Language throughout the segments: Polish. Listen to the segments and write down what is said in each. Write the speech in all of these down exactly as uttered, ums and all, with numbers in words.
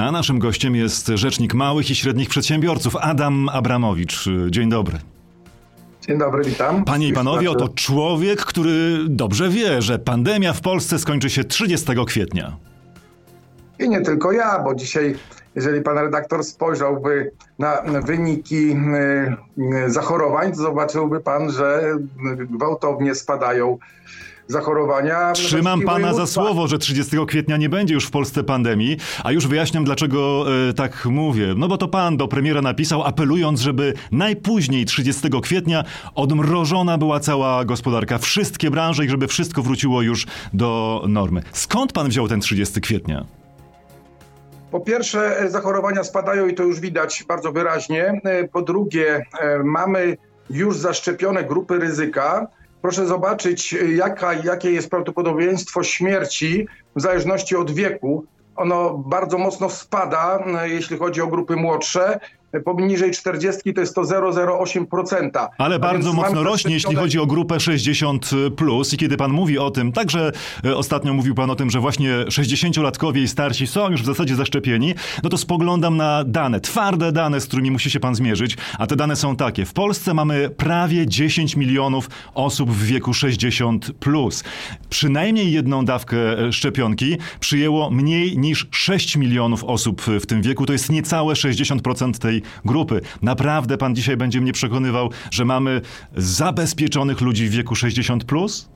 A naszym gościem jest rzecznik małych i średnich przedsiębiorców Adam Abramowicz. Dzień dobry. Dzień dobry, witam. Panie i panowie, oto człowiek, który dobrze wie, że pandemia w Polsce skończy się trzydziestego kwietnia. I nie tylko ja, bo dzisiaj, jeżeli pan redaktor spojrzałby na wyniki zachorowań, to zobaczyłby pan, że gwałtownie spadają zachorowania. Trzymam pana za słowo, że trzydziestego kwietnia nie będzie już w Polsce pandemii, a już wyjaśniam, dlaczego e, tak mówię. No bo to pan do premiera napisał, apelując, żeby najpóźniej trzydziestego kwietnia odmrożona była cała gospodarka, wszystkie branże i żeby wszystko wróciło już do normy. Skąd pan wziął ten trzydziestego kwietnia? Po pierwsze, zachorowania spadają i to już widać bardzo wyraźnie. Po drugie, mamy już zaszczepione grupy ryzyka. Proszę zobaczyć, jaka, jakie jest prawdopodobieństwo śmierci w zależności od wieku. Ono bardzo mocno spada, jeśli chodzi o grupy młodsze. Poniżej czterdziestki to jest to zero przecinek zero osiem procent. Ale bardzo mocno rośnie, jeśli chodzi o grupę sześćdziesiąt plus. I kiedy pan mówi o tym, także ostatnio mówił pan o tym, że właśnie sześćdziesięciolatkowie i starsi są już w zasadzie zaszczepieni, no to spoglądam na dane, twarde dane, z którymi musi się pan zmierzyć. A te dane są takie. W Polsce mamy prawie dziesięć milionów osób w wieku sześćdziesiąt plus. Przynajmniej jedną dawkę szczepionki przyjęło mniej niż sześć milionów osób w tym wieku. To jest niecałe sześćdziesiąt procent tej grupy. Naprawdę pan dzisiaj będzie mnie przekonywał, że mamy zabezpieczonych ludzi w wieku sześćdziesiąt plus?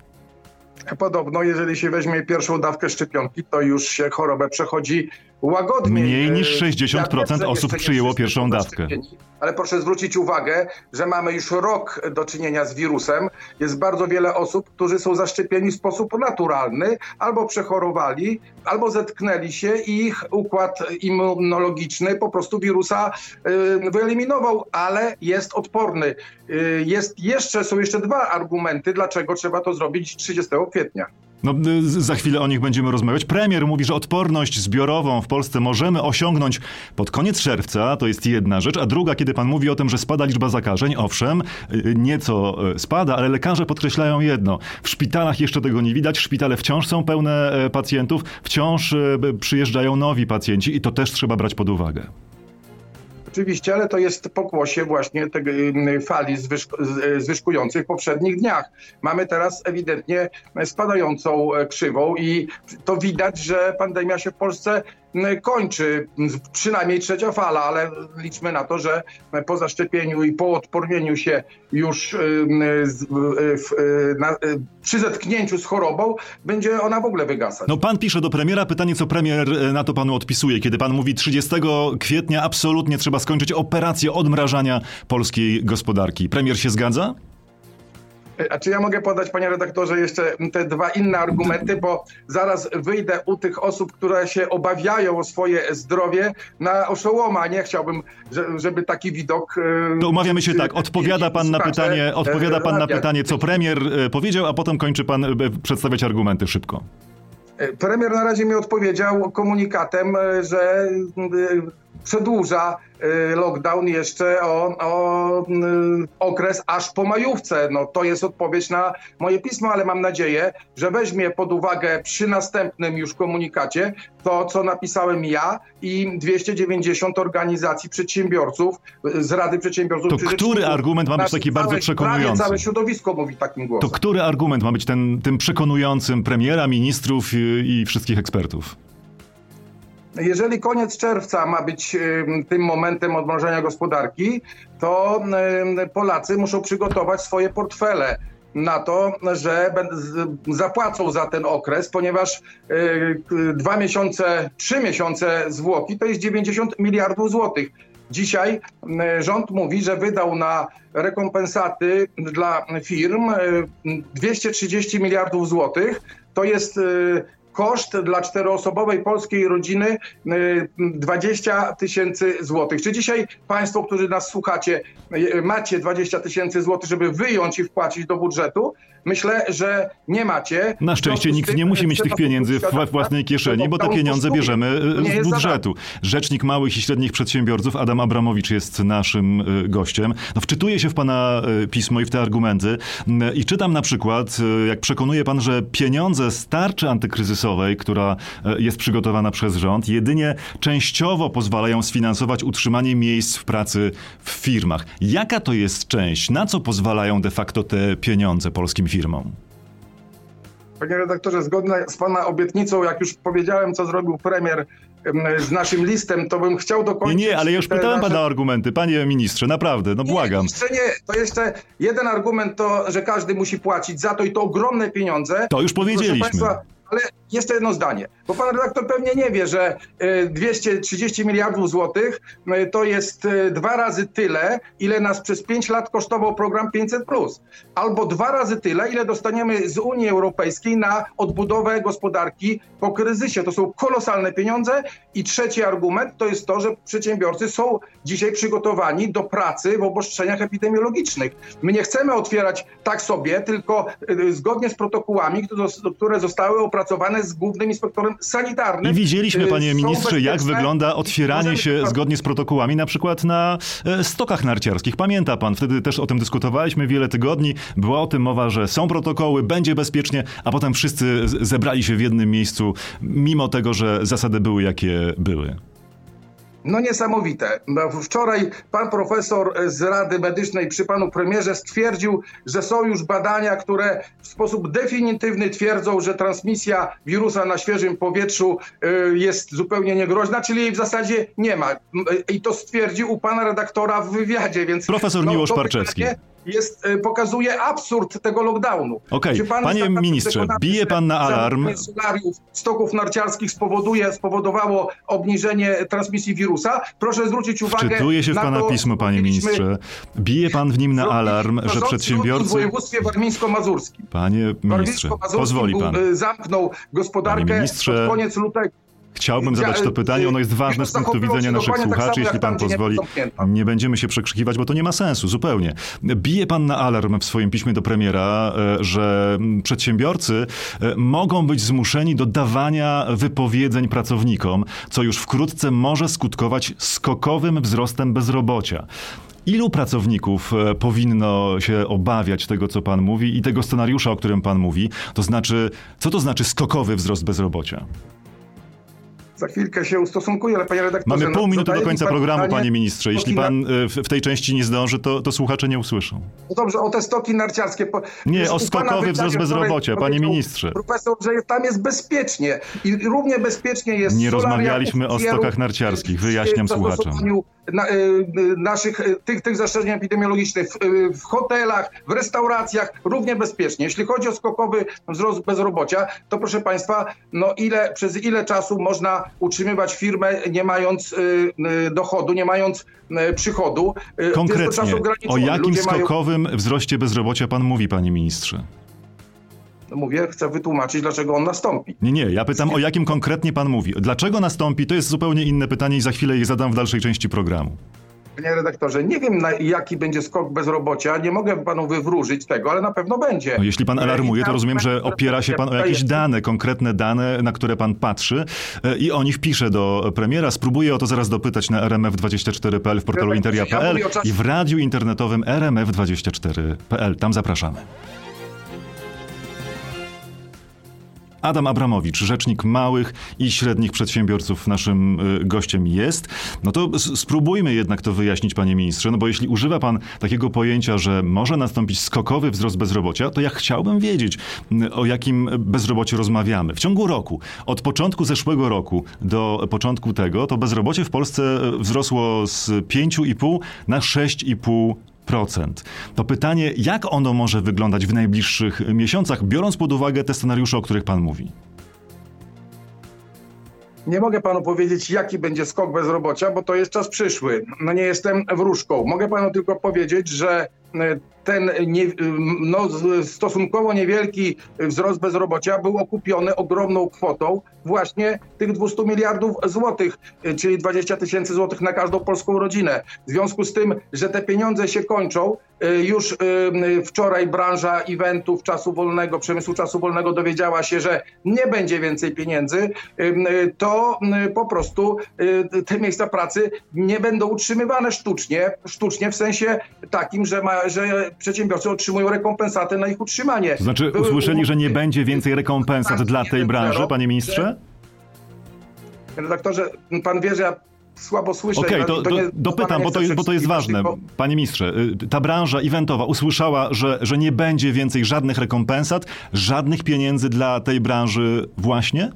Podobno, jeżeli się weźmie pierwszą dawkę szczepionki, to już się chorobę przechodzi łagodniej. Mniej niż sześćdziesiąt procent ja osób przyjęło pierwszą dawkę. Ale proszę zwrócić uwagę, że mamy już rok do czynienia z wirusem. Jest bardzo wiele osób, którzy są zaszczepieni w sposób naturalny, albo przechorowali, albo zetknęli się i ich układ immunologiczny po prostu wirusa y, wyeliminował, ale jest odporny. Y, jest jeszcze, są jeszcze dwa argumenty, dlaczego trzeba to zrobić trzydziestego kwietnia. No, za chwilę o nich będziemy rozmawiać. Premier mówi, że odporność zbiorową w Polsce możemy osiągnąć pod koniec czerwca, to jest jedna rzecz, a druga, kiedy pan mówi o tym, że spada liczba zakażeń, owszem, nieco spada, ale lekarze podkreślają jedno. W szpitalach jeszcze tego nie widać, szpitale wciąż są pełne pacjentów, wciąż przyjeżdżają nowi pacjenci i to też trzeba brać pod uwagę. Oczywiście, ale to jest pokłosie właśnie tej fali zwyżkującej w poprzednich dniach. Mamy teraz ewidentnie spadającą krzywą i to widać, że pandemia się w Polsce kończy, przynajmniej trzecia fala, ale liczmy na to, że po zaszczepieniu i po odpornieniu się już przy zetknięciu z chorobą będzie ona w ogóle wygasać. No pan pisze do premiera, pytanie co premier na to panu odpisuje, kiedy pan mówi trzydziestego kwietnia absolutnie trzeba skończyć operację odmrażania polskiej gospodarki. Premier się zgadza? A czy ja mogę podać, panie redaktorze, jeszcze te dwa inne argumenty, bo zaraz wyjdę u tych osób, które się obawiają o swoje zdrowie na oszołoma. Nie chciałbym, żeby taki widok... To umawiamy się tak, odpowiada pan na pytanie, odpowiada pan na pytanie, co premier powiedział, a potem kończy pan przedstawiać argumenty szybko. Premier na razie mi odpowiedział komunikatem, że przedłuża lockdown jeszcze o, o okres aż po majówce. No to jest odpowiedź na moje pismo, ale mam nadzieję, że weźmie pod uwagę przy następnym już komunikacie to, co napisałem ja i dwieście dziewięćdziesiąt organizacji przedsiębiorców z Rady Przedsiębiorców. To który argument ma być taki bardzo przekonujący? Prawie całe środowisko mówi takim głosem. To który argument ma być ten, tym przekonującym premiera, ministrów i, i wszystkich ekspertów? Jeżeli koniec czerwca ma być tym momentem odmrożenia gospodarki, to Polacy muszą przygotować swoje portfele na to, że zapłacą za ten okres, ponieważ dwa miesiące, trzy miesiące zwłoki to jest dziewięćdziesiąt miliardów złotych. Dzisiaj rząd mówi, że wydał na rekompensaty dla firm dwieście trzydzieści miliardów złotych. To jest koszt dla czteroosobowej polskiej rodziny dwadzieścia tysięcy złotych. Czy dzisiaj państwo, którzy nas słuchacie, macie dwadzieścia tysięcy złotych, żeby wyjąć i wpłacić do budżetu? Myślę, że nie macie. Na szczęście nikt nie musi mieć tych pieniędzy w własnej kieszeni, bo te pieniądze bierzemy z budżetu. Rzecznik Małych i Średnich Przedsiębiorców Adam Abramowicz jest naszym gościem. No, wczytuję się w pana pismo i w te argumenty i czytam na przykład, jak przekonuje pan, że pieniądze z tarczy antykryzysowej, która jest przygotowana przez rząd, jedynie częściowo pozwalają sfinansować utrzymanie miejsc w pracy w firmach. Jaka to jest część? Na co pozwalają de facto te pieniądze polskim firmom? Panie redaktorze, zgodnie z pana obietnicą, jak już powiedziałem, co zrobił premier z naszym listem, to bym chciał dokończyć... Nie, nie, ale ja już pytałem nasze... pana o argumenty. Panie ministrze, naprawdę, no błagam. Nie, jeszcze nie. To jeszcze jeden argument to, że każdy musi płacić za to i to ogromne pieniądze. To już powiedzieliśmy. Państwa, ale jeszcze jedno zdanie, bo pan redaktor pewnie nie wie, że dwieście trzydzieści miliardów złotych to jest dwa razy tyle, ile nas przez pięć lat kosztował program pięćset plus. Albo dwa razy tyle, ile dostaniemy z Unii Europejskiej na odbudowę gospodarki po kryzysie. To są kolosalne pieniądze. I trzeci argument to jest to, że przedsiębiorcy są dzisiaj przygotowani do pracy w obostrzeniach epidemiologicznych. My nie chcemy otwierać tak sobie, tylko zgodnie z protokołami, które zostały opracowane z głównym inspektorem sanitarnym. I widzieliśmy, panie ministrze, jak wygląda otwieranie się zgodnie z protokołami, na przykład na stokach narciarskich. Pamięta pan, wtedy też o tym dyskutowaliśmy wiele tygodni. Była o tym mowa, że są protokoły, będzie bezpiecznie, a potem wszyscy zebrali się w jednym miejscu, mimo tego, że zasady były jakie były. No niesamowite. Wczoraj pan profesor z Rady Medycznej przy panu premierze stwierdził, że są już badania, które w sposób definitywny twierdzą, że transmisja wirusa na świeżym powietrzu jest zupełnie niegroźna, czyli jej w zasadzie nie ma. I to stwierdził u pana redaktora w wywiadzie, więc... Profesor no, Miłosz Parczewski. Jest, pokazuje absurd tego lockdownu. Okej, okay. Panie ministrze, bije pan na alarm. Stoków narciarskich spowoduje, spowodowało obniżenie transmisji wirusa. Proszę zwrócić uwagę. Wczytuje się w na pana to, pismo, panie ministrze. Bije pan w nim na alarm, że przedsiębiorcy... W województwie warmińsko-mazurskim. Panie ministrze, pozwoli pan. Zamknął gospodarkę pod koniec lutego. Chciałbym zadać to pytanie, ono jest ważne z punktu widzenia naszych słuchaczy, jeśli pan pozwoli. Nie będziemy się przekrzykiwać, bo to nie ma sensu, zupełnie. Bije pan na alarm w swoim piśmie do premiera, że przedsiębiorcy mogą być zmuszeni do dawania wypowiedzeń pracownikom, co już wkrótce może skutkować skokowym wzrostem bezrobocia. Ilu pracowników powinno się obawiać tego, co pan mówi i tego scenariusza, o którym pan mówi? To znaczy, co to znaczy skokowy wzrost bezrobocia? Za chwilkę się ustosunkuję, ale panie redaktorze... Mamy pół no, minuty do końca programu, pytanie, panie ministrze. Jeśli pan w, w tej części nie zdąży, to, to słuchacze nie usłyszą. No dobrze, o te stoki narciarskie... Nie, o skokowy wzrost bezrobocia, panie ministrze. Profesor, że tam jest bezpiecznie i równie bezpiecznie jest... Nie rozmawialiśmy o stokach narciarskich, wyjaśniam słuchaczom. Na, naszych, tych, tych zastrzeżeń epidemiologicznych w, w hotelach, w restauracjach równie bezpiecznie. Jeśli chodzi o skokowy wzrost bezrobocia, to proszę państwa, no ile, przez ile czasu można utrzymywać firmę nie mając y, y, dochodu, nie mając y, przychodu? Y, Konkretnie, o jakim Ludzie skokowym mają... wzroście bezrobocia pan mówi, panie ministrze? No mówię, chcę wytłumaczyć, dlaczego on nastąpi. Nie, nie, ja pytam, o jakim konkretnie pan mówi. Dlaczego nastąpi, to jest zupełnie inne pytanie i za chwilę je zadam w dalszej części programu. Panie redaktorze, nie wiem, na jaki będzie skok bezrobocia, nie mogę panu wywróżyć tego, ale na pewno będzie. No, jeśli pan alarmuje, to rozumiem, że opiera się pan o jakieś dane, konkretne dane, na które pan patrzy i o nich pisze do premiera. Spróbuję o to zaraz dopytać na R M F dwadzieścia cztery kropka p l, w portalu interia kropka p l i w radiu internetowym R M F dwadzieścia cztery kropka p l. Tam zapraszamy. Adam Abramowicz, rzecznik małych i średnich przedsiębiorców, naszym gościem jest. No to spróbujmy jednak to wyjaśnić, panie ministrze, no bo jeśli używa pan takiego pojęcia, że może nastąpić skokowy wzrost bezrobocia, to ja chciałbym wiedzieć, o jakim bezrobociu rozmawiamy. W ciągu roku, od początku zeszłego roku do początku tego, to bezrobocie w Polsce wzrosło z pięć i pół na sześć i pół procent. To pytanie, jak ono może wyglądać w najbliższych miesiącach, biorąc pod uwagę te scenariusze, o których pan mówi? Nie mogę panu powiedzieć, jaki będzie skok bezrobocia, bo to jest czas przyszły. No nie jestem wróżką. Mogę panu tylko powiedzieć, że ten nie, no, stosunkowo niewielki wzrost bezrobocia był okupiony ogromną kwotą właśnie tych dwieście miliardów złotych, czyli dwadzieścia tysięcy złotych na każdą polską rodzinę. W związku z tym, że te pieniądze się kończą, już wczoraj branża eventów, czasu wolnego, przemysłu czasu wolnego dowiedziała się, że nie będzie więcej pieniędzy, to po prostu te miejsca pracy nie będą utrzymywane sztucznie, sztucznie w sensie takim, że, ma, że przedsiębiorcy otrzymują rekompensatę na ich utrzymanie. To znaczy usłyszeli, że nie będzie więcej rekompensat dla tej branży, panie ministrze? Redaktorze, pan wie, że ja słabo słyszę. Okej, okay, to, to, nie, dopytam, bo to, jest, bo to jest ważne. Panie ministrze, ta branża eventowa usłyszała, że, że nie będzie więcej żadnych rekompensat, żadnych pieniędzy dla tej branży właśnie?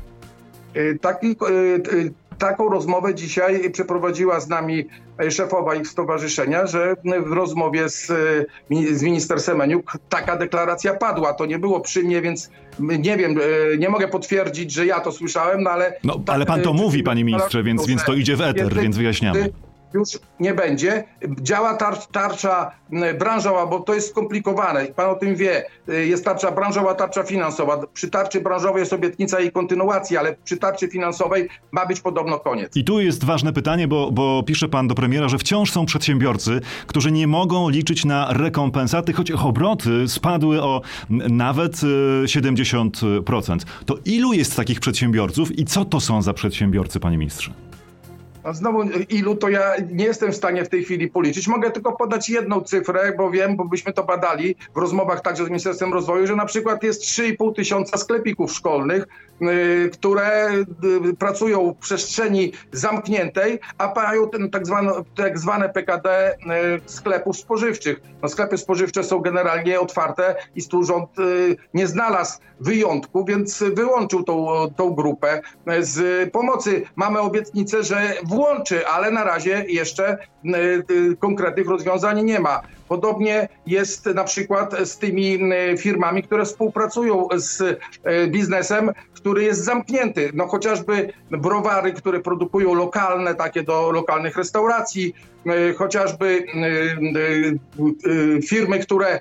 Taki, taką rozmowę dzisiaj przeprowadziła z nami szefowa ich stowarzyszenia, że w rozmowie z, z minister Semeniuk taka deklaracja padła. To nie było przy mnie, więc nie wiem, nie mogę potwierdzić, że ja to słyszałem, no ale... No, ale pan to mówi, panie ministrze, więc, więc to idzie w eter, więc wyjaśniamy. Już nie będzie. Działa tarcza, tarcza branżowa, bo to jest skomplikowane. Pan o tym wie. Jest tarcza branżowa, tarcza finansowa. Przy tarczy branżowej jest obietnica jej kontynuacji, ale przy tarczy finansowej ma być podobno koniec. I tu jest ważne pytanie, bo, bo pisze pan do premiera, że wciąż są przedsiębiorcy, którzy nie mogą liczyć na rekompensaty, choć ich obroty spadły o nawet siedemdziesiąt procent. To ilu jest takich przedsiębiorców i co to są za przedsiębiorcy, panie ministrze? No znowu ilu, to ja nie jestem w stanie w tej chwili policzyć. Mogę tylko podać jedną cyfrę, bo wiem, bo byśmy to badali w rozmowach także z Ministerstwem Rozwoju, że na przykład jest trzy i pół tysiąca sklepików szkolnych, yy, które yy, pracują w przestrzeni zamkniętej, a mają ten tak zwane, tak zwane P K D yy, sklepów spożywczych. No, sklepy spożywcze są generalnie otwarte i tu rząd yy, nie znalazł wyjątku, więc wyłączył tą, tą grupę z pomocy. Mamy obietnicę, że włączy, ale na razie jeszcze y, y, konkretnych rozwiązań nie ma. Podobnie jest na przykład z tymi y, firmami, które współpracują z y, biznesem, który jest zamknięty. No chociażby browary, które produkują lokalne, takie do lokalnych restauracji, y, chociażby y, y, y, firmy, które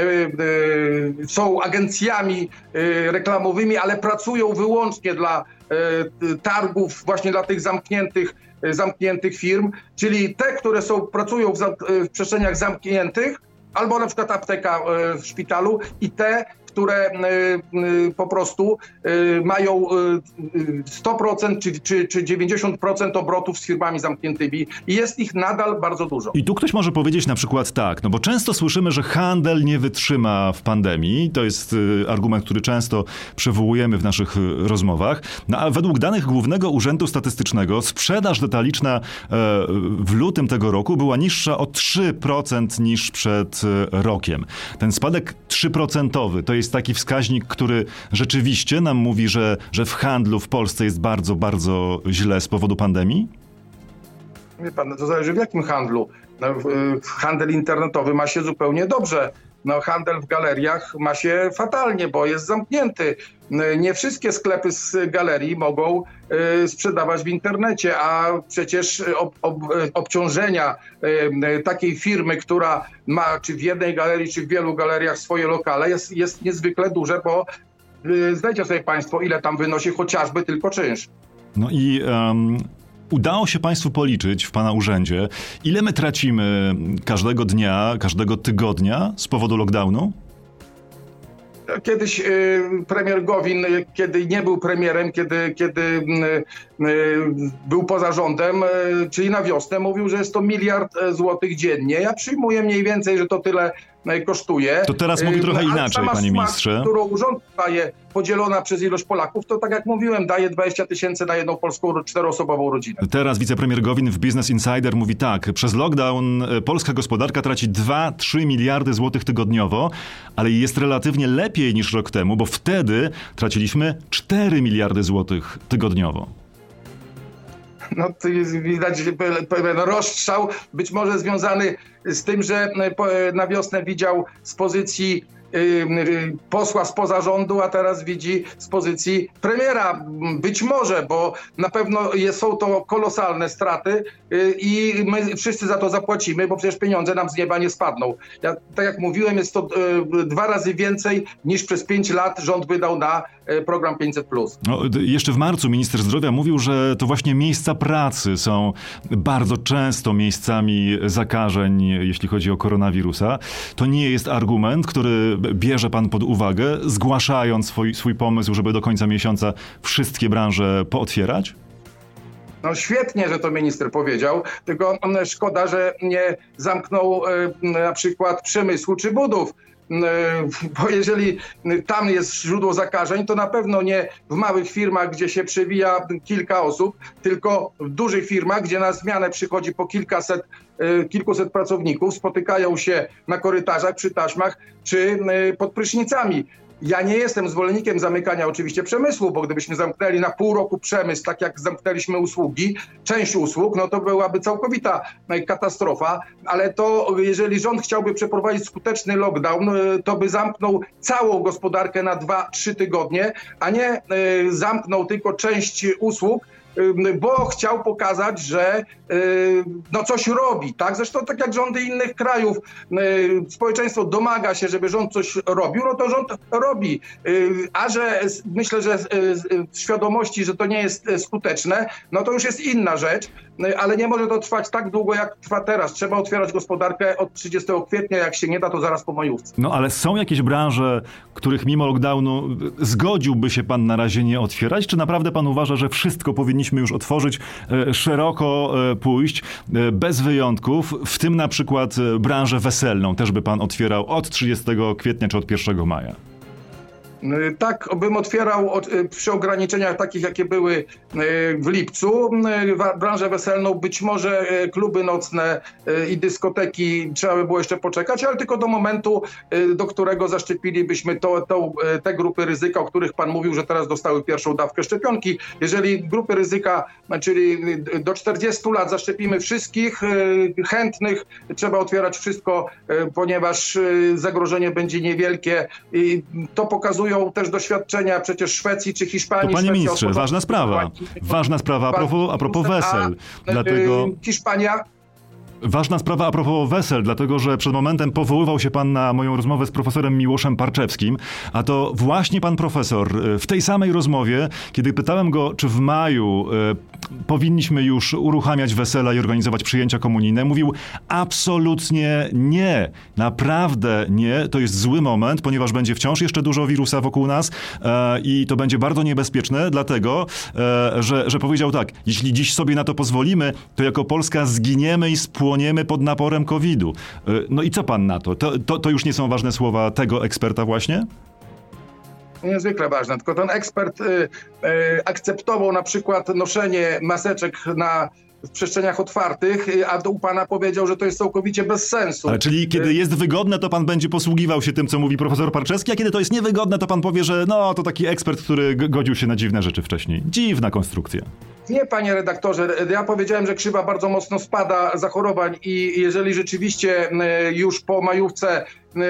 są agencjami reklamowymi, w pracują wyłącznie dla targów, właśnie dla tych zamkniętych, zamkniętych firm, czyli te, które są, pracują w, w przestrzeniach zamkniętych, albo na przykład apteka w szpitalu i te, które po prostu mają sto procent czy, czy, czy dziewięćdziesiąt procent obrotów z firmami zamkniętymi i jest ich nadal bardzo dużo. I tu ktoś może powiedzieć na przykład tak, no bo często słyszymy, że handel nie wytrzyma w pandemii. To jest argument, który często przywołujemy w naszych rozmowach. No a według danych Głównego Urzędu Statystycznego sprzedaż detaliczna w lutym tego roku była niższa o trzy procent niż przed rokiem. Ten spadek trzy procentowy to jest taki wskaźnik, który rzeczywiście nam mówi, że, że w handlu w Polsce jest bardzo, bardzo źle z powodu pandemii? Wie pan, to zależy w jakim handlu. No, handel internetowy ma się zupełnie dobrze. No, handel w galeriach ma się fatalnie, bo jest zamknięty. Nie wszystkie sklepy z galerii mogą y, sprzedawać w internecie, a przecież ob, ob, obciążenia y, takiej firmy, która ma czy w jednej galerii, czy w wielu galeriach swoje lokale, jest, jest niezwykle duże, bo y, zdajcie sobie państwo, ile tam wynosi chociażby tylko czynsz. No i... Um... Udało się państwu policzyć w pana urzędzie, ile my tracimy każdego dnia, każdego tygodnia z powodu lockdownu? Kiedyś y, premier Gowin, kiedy nie był premierem, kiedy, kiedy y, y, był poza rządem, y, czyli na wiosnę, mówił, że jest to miliard złotych dziennie. Ja przyjmuję mniej więcej, że to tyle y, kosztuje. To teraz mówi trochę y, inaczej, sama panie suma, ministrze. Którą rząd daje, podzielona przez ilość Polaków, to tak jak mówiłem, daje dwadzieścia tysięcy na jedną polską czteroosobową rodzinę. Teraz wicepremier Gowin w Business Insider mówi tak, przez lockdown polska gospodarka traci dwa do trzech miliardy złotych tygodniowo, ale jest relatywnie lepiej niż rok temu, bo wtedy traciliśmy cztery miliardy złotych tygodniowo. No to jest widać pewien rozstrzał, być może związany z tym, że na wiosnę widział z pozycji posła spoza rządu, a teraz widzi z pozycji premiera. Być może, bo na pewno jest, są to kolosalne straty i my wszyscy za to zapłacimy, bo przecież pieniądze nam z nieba nie spadną. Ja, tak jak mówiłem, jest to dwa razy więcej niż przez pięć lat rząd wydał na program pięćset plus. No, jeszcze w marcu minister zdrowia mówił, że to właśnie miejsca pracy są bardzo często miejscami zakażeń, jeśli chodzi o koronawirusa. To nie jest argument, który bierze pan pod uwagę, zgłaszając swój, swój pomysł, żeby do końca miesiąca wszystkie branże pootwierać? No świetnie, że to minister powiedział, tylko szkoda, że nie zamknął na przykład przemysłu czy budów. Bo jeżeli tam jest źródło zakażeń, to na pewno nie w małych firmach, gdzie się przewija kilka osób, tylko w dużych firmach, gdzie na zmianę przychodzi po kilkaset, kilkuset pracowników, spotykają się na korytarzach, przy taśmach czy pod prysznicami. Ja nie jestem zwolennikiem zamykania oczywiście przemysłu, bo gdybyśmy zamknęli na pół roku przemysł, tak jak zamknęliśmy usługi, część usług, no to byłaby całkowita katastrofa, ale to jeżeli rząd chciałby przeprowadzić skuteczny lockdown, to by zamknął całą gospodarkę na dwa trzy tygodnie, a nie zamknął tylko część usług, bo chciał pokazać, że no coś robi, tak? Zresztą tak jak rządy innych krajów, społeczeństwo domaga się, żeby rząd coś robił, no to rząd robi. A że myślę, że z świadomości, że to nie jest skuteczne, no to już jest inna rzecz, ale nie może to trwać tak długo, jak trwa teraz. Trzeba otwierać gospodarkę od trzydziestego kwietnia, jak się nie da, to zaraz po majówce. No ale są jakieś branże, których mimo lockdownu zgodziłby się pan na razie nie otwierać? Czy naprawdę pan uważa, że wszystko powinniśmy już otworzyć, szeroko pójść, bez wyjątków, w tym na przykład branżę weselną też by pan otwierał od trzydziestego kwietnia czy od pierwszego maja? Tak, bym otwierał od, przy ograniczeniach takich, jakie były w lipcu. Branżę weselną, być może kluby nocne i dyskoteki trzeba by było jeszcze poczekać, ale tylko do momentu, do którego zaszczepilibyśmy to, to, te grupy ryzyka, o których pan mówił, że teraz dostały pierwszą dawkę szczepionki. Jeżeli grupy ryzyka, czyli do czterdziestu lat zaszczepimy wszystkich chętnych, trzeba otwierać wszystko, ponieważ zagrożenie będzie niewielkie i to pokazują też doświadczenia przecież Szwecji czy Hiszpanii. To panie Szwecja ministrze, ważna sprawa. Ważna sprawa a propos, a propos wesel. Dlatego... Hiszpania... Ważna sprawa a propos wesel, dlatego że przed momentem powoływał się pan na moją rozmowę z profesorem Miłoszem Parczewskim, a to właśnie pan profesor w tej samej rozmowie, kiedy pytałem go, czy w maju e, powinniśmy już uruchamiać wesela i organizować przyjęcia komunijne, mówił absolutnie nie, naprawdę nie, to jest zły moment, ponieważ będzie wciąż jeszcze dużo wirusa wokół nas e, i to będzie bardzo niebezpieczne, dlatego, e, że, że powiedział tak, jeśli dziś sobie na to pozwolimy, to jako Polska zginiemy i spłoniemy pod naporem kowidu. No i co pan na to? To, to? to już nie są ważne słowa tego eksperta właśnie? Niezwykle ważne, tylko ten ekspert y, y, akceptował na przykład noszenie maseczek na w przestrzeniach otwartych, a u pana powiedział, że to jest całkowicie bez sensu. Ale czyli kiedy jest wygodne, to pan będzie posługiwał się tym, co mówi profesor Parczewski, a kiedy to jest niewygodne, to pan powie, że no to taki ekspert, który godził się na dziwne rzeczy wcześniej. Dziwna konstrukcja. Nie, panie redaktorze, ja powiedziałem, że krzywa bardzo mocno spada zachorowań i jeżeli rzeczywiście już po majówce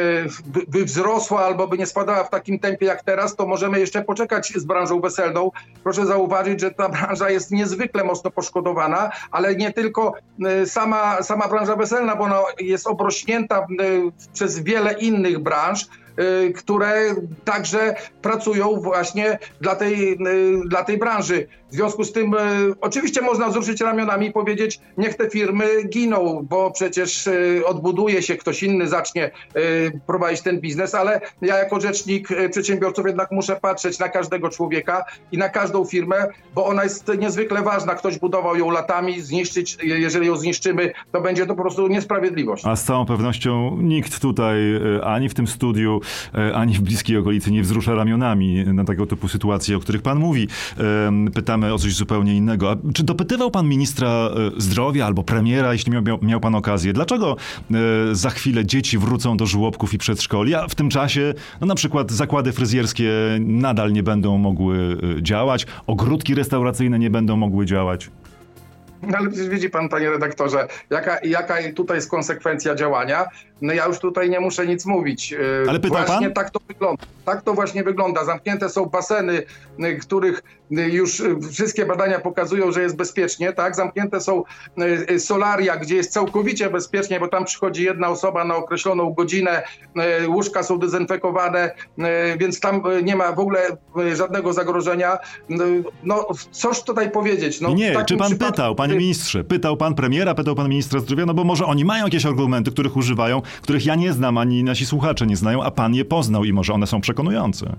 by wzrosła albo by nie spadała w takim tempie jak teraz, to możemy jeszcze poczekać z branżą weselną. Proszę zauważyć, że ta branża jest niezwykle mocno poszkodowana, ale nie tylko sama, sama branża weselna, bo ona jest obrośnięta przez wiele innych branż, które także pracują właśnie dla tej, dla tej branży. W związku z tym oczywiście można wzruszyć ramionami i powiedzieć, niech te firmy giną, bo przecież odbuduje się, ktoś inny zacznie prowadzić ten biznes, ale ja jako rzecznik przedsiębiorców jednak muszę patrzeć na każdego człowieka i na każdą firmę, bo ona jest niezwykle ważna. Ktoś budował ją latami, zniszczyć, jeżeli ją zniszczymy, to będzie to po prostu niesprawiedliwość. A z całą pewnością nikt tutaj, ani w tym studiu, ani w bliskiej okolicy nie wzrusza ramionami na tego typu sytuacje, o których pan mówi. Pytamy o coś zupełnie innego. A czy dopytywał pan ministra zdrowia albo premiera, jeśli miał, miał pan okazję, dlaczego za chwilę dzieci wrócą do żłobków i przedszkoli, a w tym czasie no na przykład zakłady fryzjerskie nadal nie będą mogły działać, ogródki restauracyjne nie będą mogły działać? No ale przecież widzi pan, panie redaktorze, jaka, jaka tutaj jest konsekwencja działania. No ja już tutaj nie muszę nic mówić. Ale pytał właśnie pan? tak to wygląda. Tak to właśnie wygląda. Zamknięte są baseny, których już wszystkie badania pokazują, że jest bezpiecznie, tak? Zamknięte są solaria, gdzie jest całkowicie bezpiecznie, bo tam przychodzi jedna osoba na określoną godzinę, łóżka są dezynfekowane, więc tam nie ma w ogóle żadnego zagrożenia. No, coś tutaj powiedzieć. No, nie, czy pan przypadku... pytał, panie ministrze, pytał pan premiera, pytał pan ministra zdrowia, no bo może oni mają jakieś argumenty, których używają, których ja nie znam, ani nasi słuchacze nie znają, a pan je poznał i może one są przekonujące.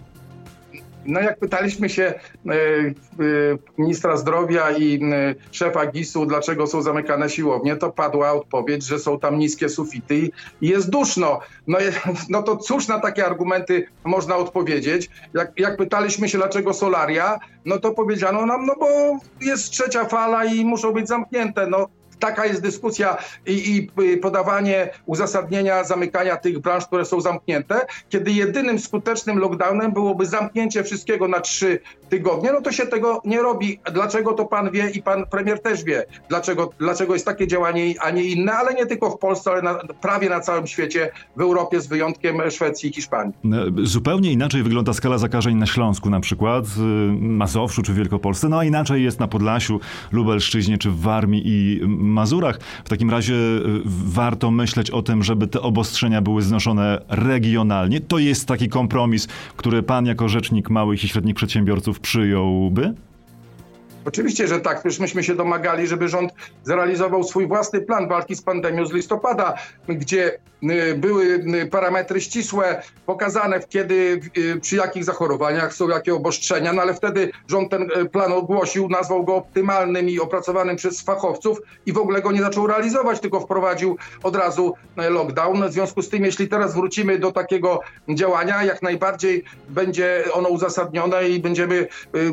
No jak pytaliśmy się y, y, ministra zdrowia i y, szefa gisu, dlaczego są zamykane siłownie, to padła odpowiedź, że są tam niskie sufity i, i jest duszno. No, no to cóż na takie argumenty można odpowiedzieć? Jak, jak pytaliśmy się, dlaczego solaria, no to powiedziano nam, no bo jest trzecia fala i muszą być zamknięte. No, taka jest dyskusja i, i podawanie uzasadnienia zamykania tych branż, które są zamknięte, kiedy jedynym skutecznym lockdownem byłoby zamknięcie wszystkiego na trzy tygodnie, no to się tego nie robi. Dlaczego, to pan wie i pan premier też wie, dlaczego, dlaczego jest takie działanie, a nie inne, ale nie tylko w Polsce, ale na, prawie na całym świecie, w Europie z wyjątkiem Szwecji i Hiszpanii. Zupełnie inaczej wygląda skala zakażeń na Śląsku na przykład, Mazowszu czy Wielkopolsce, no a inaczej jest na Podlasiu, Lubelszczyźnie czy w Warmii i Mazurach. W takim razie warto myśleć o tym, żeby te obostrzenia były znoszone regionalnie. To jest taki kompromis, który pan jako rzecznik małych i średnich przedsiębiorców przyjąłby? Oczywiście, że tak. Przecież myśmy się domagali, żeby rząd zrealizował swój własny plan walki z pandemią z listopada, gdzie były parametry ścisłe, pokazane kiedy, przy jakich zachorowaniach są jakie obostrzenia, no ale wtedy rząd ten plan ogłosił, nazwał go optymalnym i opracowanym przez fachowców i w ogóle go nie zaczął realizować, tylko wprowadził od razu lockdown. W związku z tym, jeśli teraz wrócimy do takiego działania, jak najbardziej będzie ono uzasadnione i będziemy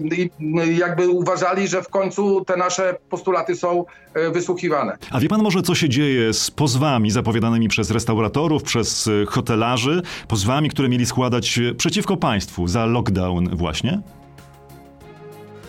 jakby uważali, że w końcu te nasze postulaty są wysłuchiwane. A wie pan może, co się dzieje z pozwami zapowiadanymi przez restauratorów, przez hotelarzy, pozwami, które mieli składać przeciwko państwu za lockdown właśnie?